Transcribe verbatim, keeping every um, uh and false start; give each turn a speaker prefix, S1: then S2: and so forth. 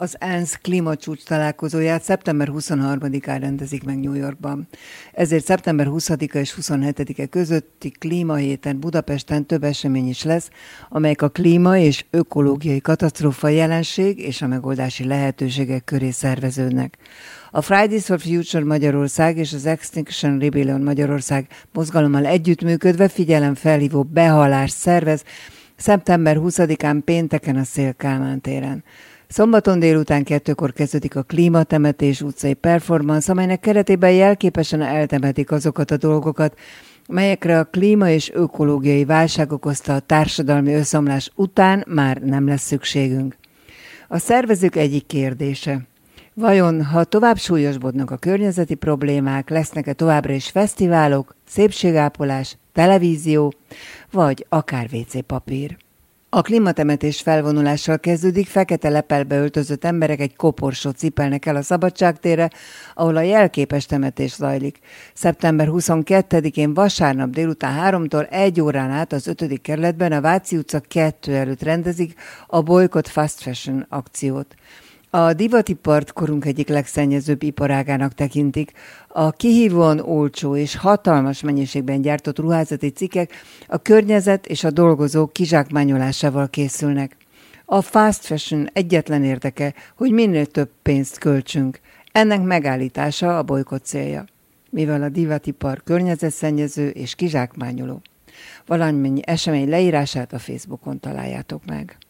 S1: Az ENSZ klímacsúcs találkozóját szeptember huszonharmadikán rendezik meg New Yorkban. Ezért szeptember huszadika és huszonhetedike közötti klímahéten Budapesten több esemény is lesz, amelyek a klíma és ökológiai katasztrófa jelenség és a megoldási lehetőségek köré szerveződnek. A Fridays for Future Magyarország és az Extinction Rebellion Magyarország mozgalommal együttműködve figyelemfelhívó behallást szervez szeptember huszadikán pénteken a Széll Kálmán téren. Szombaton délután kettőkor kezdődik a klímatemetés utcai performance, amelynek keretében jelképesen eltemetik azokat a dolgokat, melyekre a klíma és ökológiai válság okozta a társadalmi összeomlás után már nem lesz szükségünk. A szervezők egyik kérdése: vajon, ha tovább súlyosbodnak a környezeti problémák, lesznek-e továbbra is fesztiválok, szépségápolás, televízió, vagy akár vé cé papír? A klímatemetés felvonulással kezdődik, fekete lepelbe öltözött emberek egy koporsót cipelnek el a Szabadságtérre, ahol a jelképes temetés zajlik. szeptember huszonkettedikén vasárnap délután háromtól egy órán át az ötödik kerületben a Váci utca kettő előtt rendezik a Boycott Fast Fashion akciót. A divatipart korunk egyik legszennyezőbb iparágának tekintik. A kihívóan olcsó és hatalmas mennyiségben gyártott ruházati cikkek a környezet és a dolgozók kizsákmányolásával készülnek. A fast fashion egyetlen érdeke, hogy minél több pénzt költsünk. Ennek megállítása a bolykott célja, mivel a divatipar környezetszennyező és kizsákmányoló. Valamennyi esemény leírását a Facebookon találjátok meg.